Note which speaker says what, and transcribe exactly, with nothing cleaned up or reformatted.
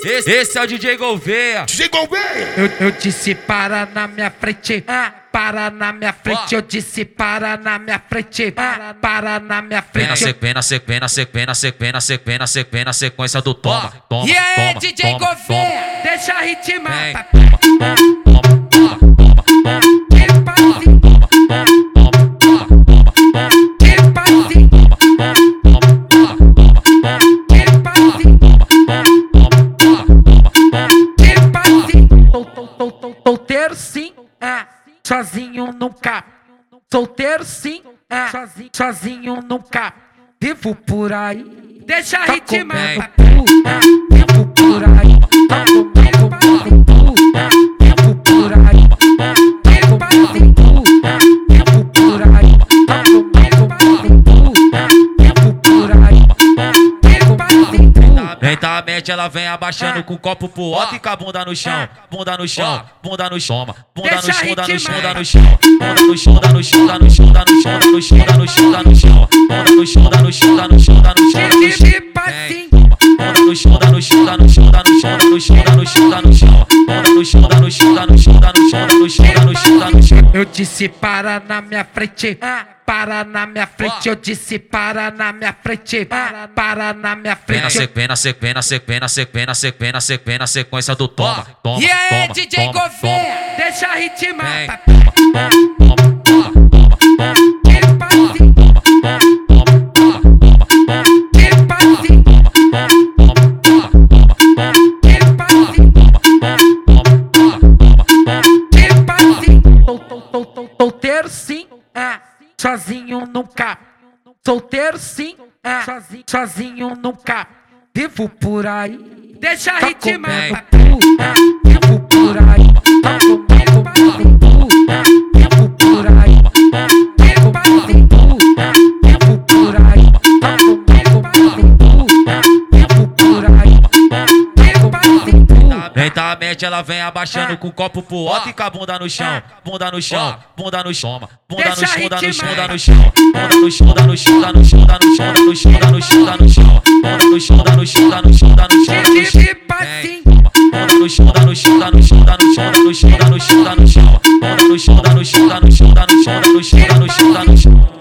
Speaker 1: Esse, esse é o D J Gouveia.
Speaker 2: D J Gouveia.
Speaker 3: Eu, eu disse para na minha frente, ah, para na minha frente. Eu disse para na minha frente, ah, para na minha
Speaker 1: Vem na
Speaker 3: frente.
Speaker 1: sequência, na sequência, na sequência, na sequência, na sequência, na sequência do toma, toma,
Speaker 3: E aí,
Speaker 1: toma,
Speaker 3: D J
Speaker 1: toma,
Speaker 3: Gouveia, deixa ritmar.
Speaker 1: Vem.
Speaker 3: Papai.
Speaker 1: toma, toma, toma, toma,
Speaker 3: Tipo assim,
Speaker 1: toma, toma, toma, toma, toma,
Speaker 3: tipo assim,
Speaker 1: toma, toma, toma, toma, toma,
Speaker 3: tipo assim, tipo assim. Tô, tô, tô, tô, solteiro sim, ah, sozinho nunca. Solteiro sim, ah, sozinho, sozinho nunca. Vivo por aí, deixa
Speaker 1: Tá
Speaker 3: ritmar.
Speaker 1: comendo.
Speaker 3: Ah, vivo por aí, tá comendo, comendo tu. Ah, vivo por aí, tipo assim, tu. Ah, vivo por aí, tá comendo, comendo tu. Ah, vivo por aí, tipo assim, tu.
Speaker 1: Lentamente ela vem abaixando com o copo pro alto e com a bunda no chão, bunda no chão, bunda no chão, bunda no chão, bunda no chão, bunda no chão, bunda no chão, bunda no chão, bunda no chão, bunda no chão, bunda no chão, bunda no chão, bunda no chão, bunda no chão, bunda no chão, bunda no chão, bunda no chão, bunda no chão,
Speaker 3: Tipo assim,
Speaker 1: bunda no chão, bunda no chão, bunda no chão, bunda no chão, bunda no chão, bunda no chão, bunda no chão, bunda no chão, bunda no chão, bunda no chão, bunda no chão, bunda no chão, bunda no chão, bunda no chão.
Speaker 3: eu disse para na minha frente, ah, para na minha frente. Eu disse para na minha frente, ah, para na minha
Speaker 1: Vem na
Speaker 3: frente.
Speaker 1: sequência, na sequência, na sequência, na sequência, na sequência, na sequência, na sequência do toma, toma,
Speaker 3: E aí,
Speaker 1: toma,
Speaker 3: D J
Speaker 1: toma, toma.
Speaker 3: Gouveia, deixa ritmar.
Speaker 1: Vem.
Speaker 3: Papai.
Speaker 1: Toma, toma, toma, toma,
Speaker 3: Tipo assim,
Speaker 1: toma, toma, toma, toma, toma,
Speaker 3: tipo assim,
Speaker 1: toma, toma, toma, toma, toma,
Speaker 3: tipo assim,
Speaker 1: toma, toma, toma.
Speaker 3: tipo assim. Tô, tô, tô, tô, solteiro sim, ah, sozinho nunca. Solteiro sim, ah, sozinho, sozinho nunca. Vivo por aí, deixa
Speaker 1: Tá
Speaker 3: ritmar.
Speaker 1: comendo.
Speaker 3: Tu. Ah, vivo por aí, tá comendo, comendo tu. Ah, vivo por aí, tipo assim, tu. Ah, vivo por aí, tá comendo, comendo tu. Ah, vivo por aí, tipo assim, tu.
Speaker 1: Lentamente ela vem abaixando com o copo pro alto e com a bunda no chão, bunda no chão, bunda no chão, bunda no chão, bunda no chão, bunda no chão, bunda no chão, bunda no chão, bunda no chão, bunda no chão, bunda no chão, bunda no chão, bunda no chão, bunda no chão, bunda no chão, bunda no chão, bunda no chão, bunda no chão.
Speaker 3: Tipo assim,
Speaker 1: Bunda no chão, bunda no chão, bunda no chão, bunda no chão, bunda no chão, bunda no chão, bunda no chão, bunda no chão, bunda no chão, bunda no chão, bunda no chão, bunda no chão, bunda no chão, bunda no chão.